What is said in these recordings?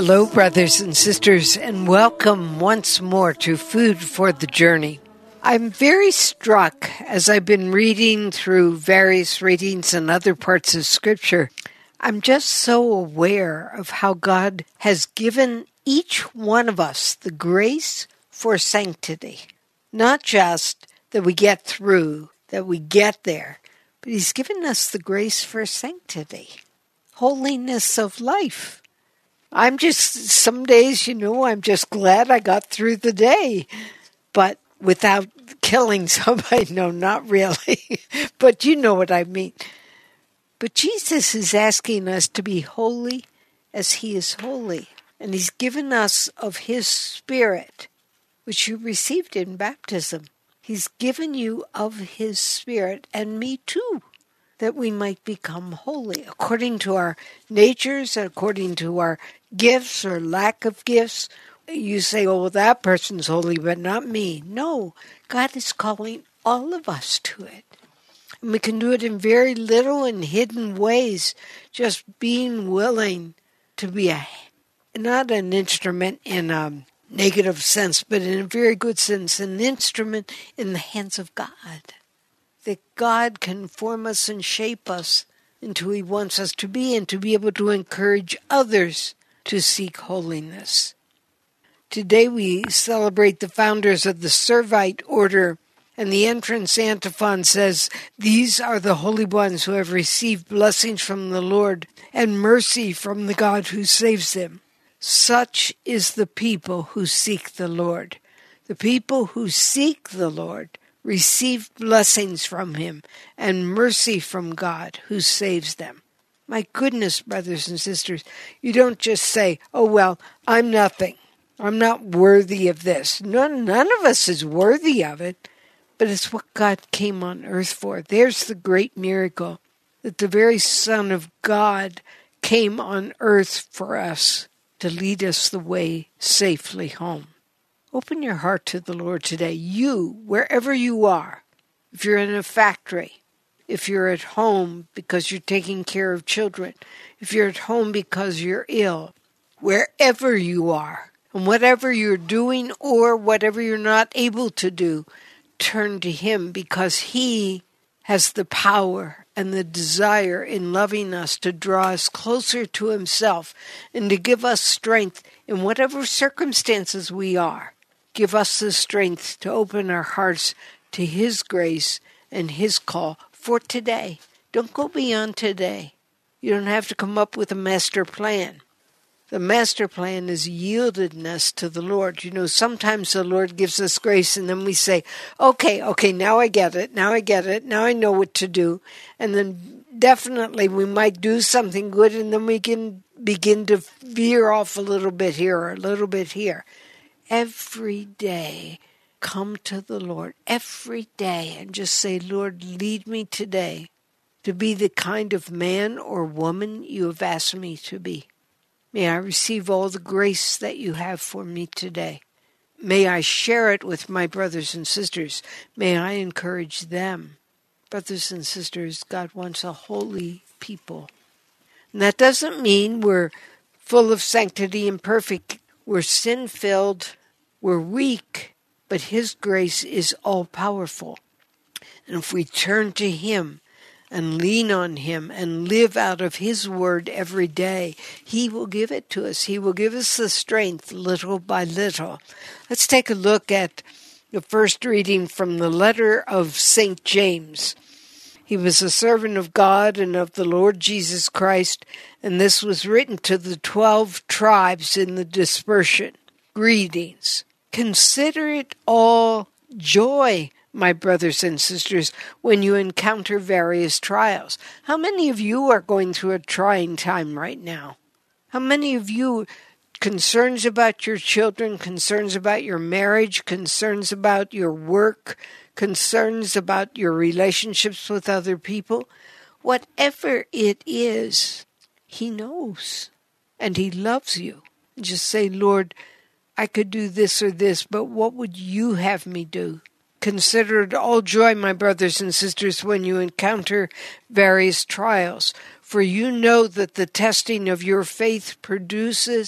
Hello, brothers and sisters, and welcome once more to Food for the Journey. I'm very struck as I've been reading through various readings and other parts of Scripture. I'm just so aware of how God has given each one of us the grace for sanctity. Not just that we get through, that we get there, but He's given us the grace for sanctity, holiness of life. Some days, I'm just glad I got through the day, but without killing somebody. No, not really, but you know what I mean. But Jesus is asking us to be holy as He is holy, and He's given us of His Spirit, which you received in baptism. He's given you of His Spirit, and me too, that we might become holy according to our natures, according to our gifts or lack of gifts. You say, oh, well, that person's holy, but not me. No, God is calling all of us to it. And we can do it in very little and hidden ways, just being willing to be not an instrument in a negative sense, but in a very good sense, an instrument in the hands of God. That God can form us and shape us into who He wants us to be, and to be able to encourage others to seek holiness. Today we celebrate the founders of the Servite order, and the entrance antiphon says, "These are the holy ones who have received blessings from the Lord and mercy from the God who saves them. Such is the people who seek the Lord." The people who seek the Lord receive blessings from Him and mercy from God who saves them. My goodness, brothers and sisters, you don't just say, oh, well, I'm nothing. I'm not worthy of this. None of us is worthy of it, but it's what God came on earth for. There's the great miracle, that the very Son of God came on earth for us to lead us the way safely home. Open your heart to the Lord today. You, wherever you are, if you're in a factory, if you're at home because you're taking care of children, if you're at home because you're ill, wherever you are, and whatever you're doing or whatever you're not able to do, turn to Him, because He has the power and the desire in loving us to draw us closer to Himself and to give us strength in whatever circumstances we are. Give us the strength to open our hearts to His grace and His call for today. Don't go beyond today. You don't have to come up with a master plan. The master plan is yieldedness to the Lord. Sometimes the Lord gives us grace and then we say, okay, now I get it. Now I know what to do. And then definitely we might do something good, and then we can begin to veer off a little bit here or a little bit here. Every day, come to the Lord every day and just say, Lord, lead me today to be the kind of man or woman You have asked me to be. May I receive all the grace that You have for me today. May I share it with my brothers and sisters. May I encourage them. Brothers and sisters, God wants a holy people. And that doesn't mean we're full of sanctity and perfect. We're sin-filled. We're weak, but His grace is all-powerful. And if we turn to Him and lean on Him and live out of His word every day, He will give it to us. He will give us the strength little by little. Let's take a look at the first reading from the letter of St. James. He was a servant of God and of the Lord Jesus Christ, and this was written to the 12 tribes in the dispersion. Greetings. Consider it all joy, my brothers and sisters, when you encounter various trials. How many of you are going through a trying time right now? How many of you concerns about your children, concerns about your marriage, concerns about your work, concerns about your relationships with other people? Whatever it is, He knows, and He loves you. Just say, Lord, I could do this or this, but what would You have me do? Consider it all joy, my brothers and sisters, when you encounter various trials, for you know that the testing of your faith produces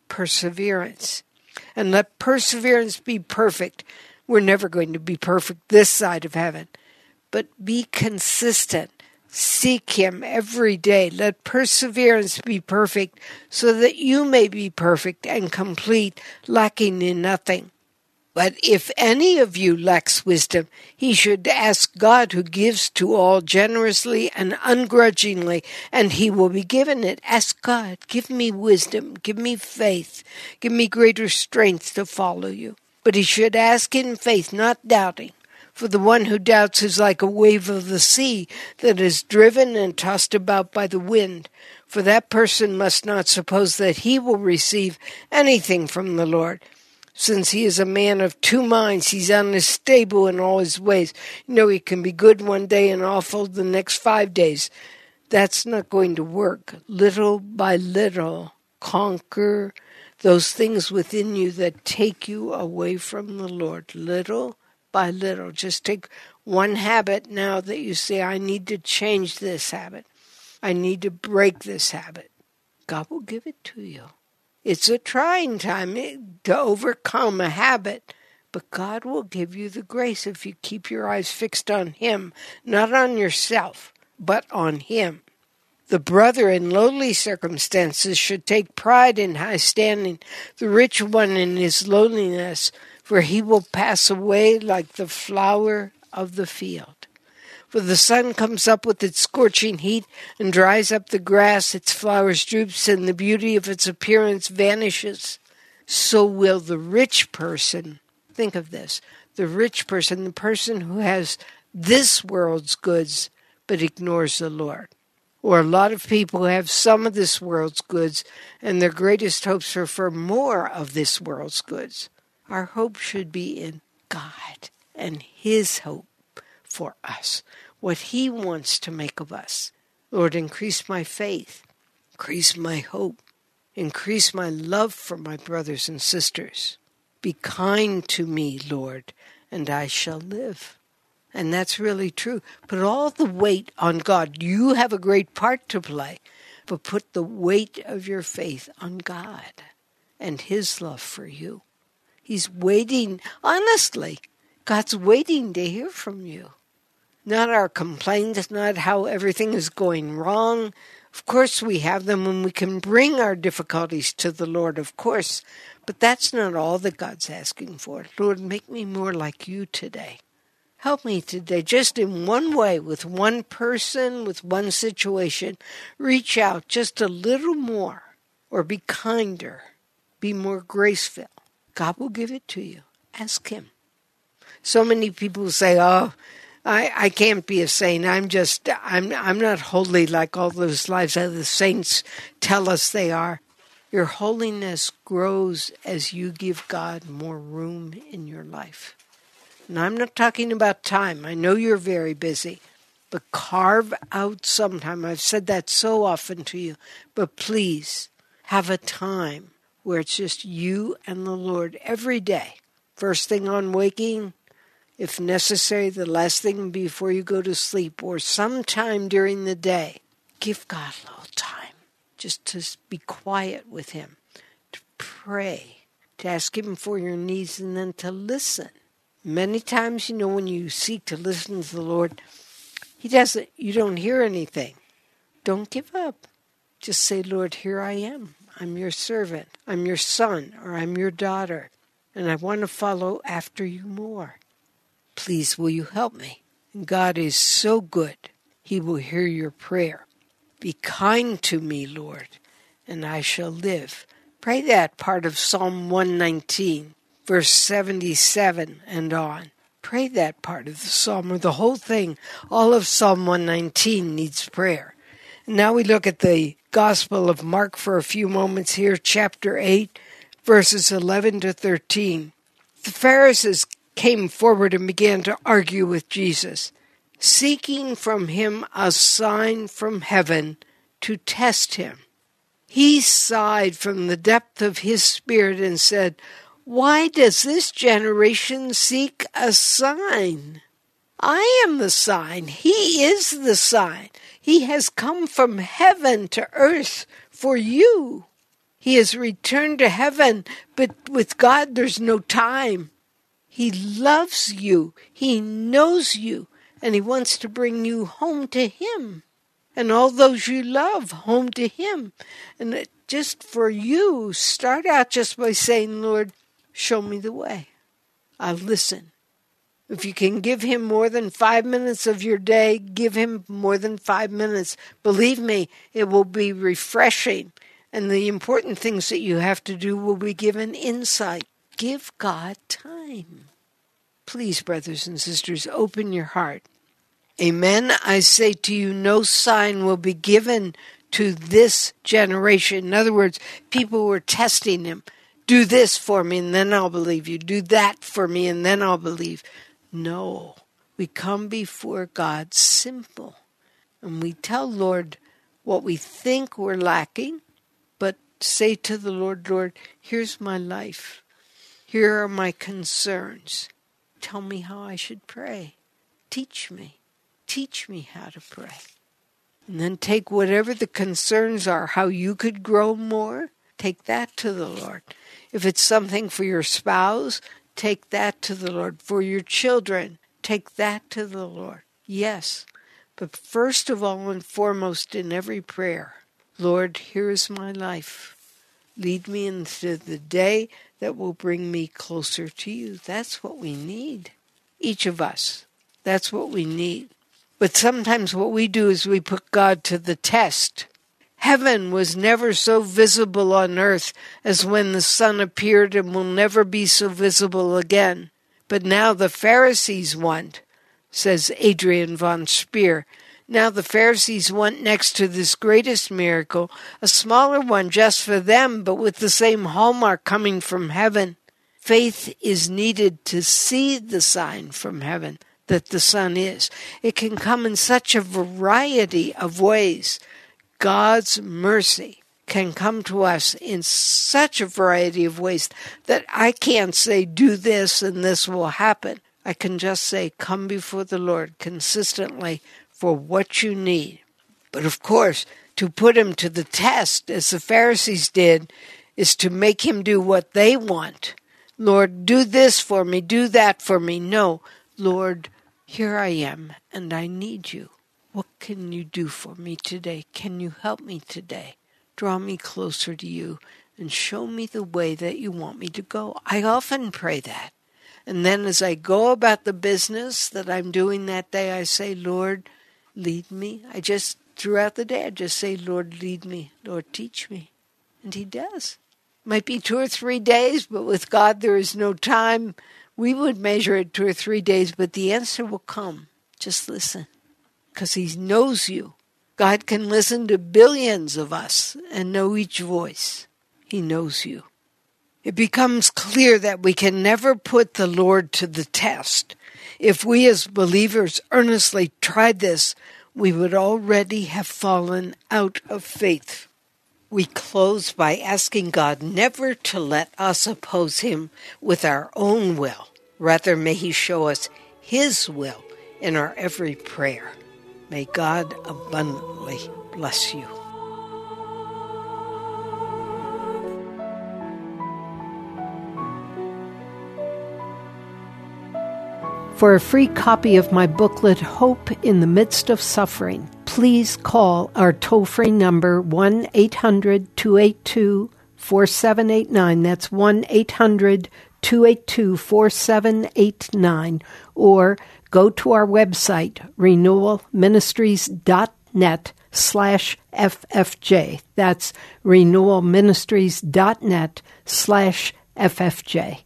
perseverance. And let perseverance be perfect. We're never going to be perfect this side of heaven. But be consistent. Seek Him every day. Let perseverance be perfect so that you may be perfect and complete, lacking in nothing. But if any of you lacks wisdom, he should ask God, who gives to all generously and ungrudgingly, and He will be given it. Ask God, give me wisdom, give me faith, give me greater strength to follow you. But he should ask in faith, not doubting. For the one who doubts is like a wave of the sea that is driven and tossed about by the wind. For that person must not suppose that he will receive anything from the Lord. Since he is a man of two minds, he's unstable in all his ways. He can be good one day and awful the next 5 days. That's not going to work. Little by little, conquer those things within you that take you away from the Lord. Little by little. Just take one habit now that you say, I need to change this habit. I need to break this habit. God will give it to you. It's a trying time to overcome a habit, but God will give you the grace if you keep your eyes fixed on Him, not on yourself, but on Him. The brother in lowly circumstances should take pride in high standing, the rich one in his lowliness, for he will pass away like the flower of the field. For the sun comes up with its scorching heat and dries up the grass, its flowers droops, and the beauty of its appearance vanishes. So will the rich person, think of this, the rich person, the person who has this world's goods but ignores the Lord. Or a lot of people who have some of this world's goods and their greatest hopes are for more of this world's goods. Our hope should be in God and His hope for us, what He wants to make of us. Lord, increase my faith, increase my hope, increase my love for my brothers and sisters. Be kind to me, Lord, and I shall live. And that's really true. Put all the weight on God. You have a great part to play, but put the weight of your faith on God and His love for you. He's waiting, honestly, God's waiting to hear from you. Not our complaints, not how everything is going wrong. Of course we have them and we can bring our difficulties to the Lord, of course. But that's not all that God's asking for. Lord, make me more like you today. Help me today, just in one way, with one person, with one situation. Reach out just a little more, or be kinder, be more graceful. God will give it to you. Ask Him. So many people say, I can't be a saint. I'm not holy like all those lives that the saints tell us they are. Your holiness grows as you give God more room in your life. And I'm not talking about time. I know you're very busy, but carve out some time. I've said that so often to you, but please have a time where it's just you and the Lord every day. First thing on waking, if necessary, the last thing before you go to sleep, or sometime during the day. Give God a little time just to be quiet with Him, to pray, to ask Him for your needs, and then to listen. Many times, when you seek to listen to the Lord, you don't hear anything. Don't give up. Just say, Lord, here I am. I'm your servant. I'm your son, or I'm your daughter, and I want to follow after you more. Please, will you help me? And God is so good. He will hear your prayer. Be kind to me, Lord, and I shall live. Pray that part of Psalm 119, verse 77 and on. Pray that part of the psalm, or the whole thing. All of Psalm 119 needs prayer. And now we look at the Gospel of Mark for a few moments here, chapter 8, verses 11 to 13. The Pharisees came forward and began to argue with Jesus, seeking from Him a sign from heaven to test Him. He sighed from the depth of his spirit and said, "Why does this generation seek a sign? I am the sign. He is the sign. He has come from heaven to earth for you." He has returned to heaven, but with God there's no time. He loves you. He knows you. And he wants to bring you home to him. And all those you love, home to him. And just for you, start out just by saying, Lord, show me the way. I'll listen. If you can give him more than 5 minutes of your day, give him more than 5 minutes. Believe me, it will be refreshing. And the important things that you have to do will be given insight. Give God time. Please, brothers and sisters, open your heart. Amen. I say to you, no sign will be given to this generation. In other words, people were testing him. Do this for me and then I'll believe you. Do that for me and then I'll believe. No, we come before God simple. And we tell Lord what we think we're lacking, but say to the Lord, Lord, here's my life. Here are my concerns. Tell me how I should pray. Teach me. Teach me how to pray. And then take whatever the concerns are, how you could grow more, take that to the Lord. If it's something for your spouse, take that to the Lord. For your children, take that to the Lord. Yes, but first of all and foremost in every prayer, Lord, here is my life. Lead me into the day that will bring me closer to you. That's what we need. Each of us. That's what we need. But sometimes what we do is we put God to the test. Heaven was never so visible on earth as when the sun appeared and will never be so visible again. But now the Pharisees want, says Adrian von Speer. Now the Pharisees want next to this greatest miracle, a smaller one just for them, but with the same hallmark coming from heaven. Faith is needed to see the sign from heaven that the sun is. It can come in such a variety of ways. God's mercy can come to us in such a variety of ways that I can't say, do this and this will happen. I can just say, come before the Lord consistently for what you need. But of course, to put him to the test, as the Pharisees did, is to make him do what they want. Lord, do this for me, do that for me. No, Lord, here I am, and I need you. What can you do for me today? Can you help me today? Draw me closer to you and show me the way that you want me to go. I often pray that. And then as I go about the business that I'm doing that day, I say, Lord, lead me. Throughout the day, I just say, Lord, lead me. Lord, teach me. And he does. Might be 2 or 3 days, but with God there is no time. We would measure it 2 or 3 days, but the answer will come. Just listen. Because he knows you. God can listen to billions of us and know each voice. He knows you. It becomes clear that we can never put the Lord to the test. If we as believers earnestly tried this, we would already have fallen out of faith. We close by asking God never to let us oppose him with our own will. Rather, may he show us his will in our every prayer. May God abundantly bless you. For a free copy of my booklet, Hope in the Midst of Suffering, please call our toll-free number 1-800-282-4789. That's 1-800-282-4789. Or go to our website, renewalministries.net/FFJ. That's renewalministries.net/FFJ.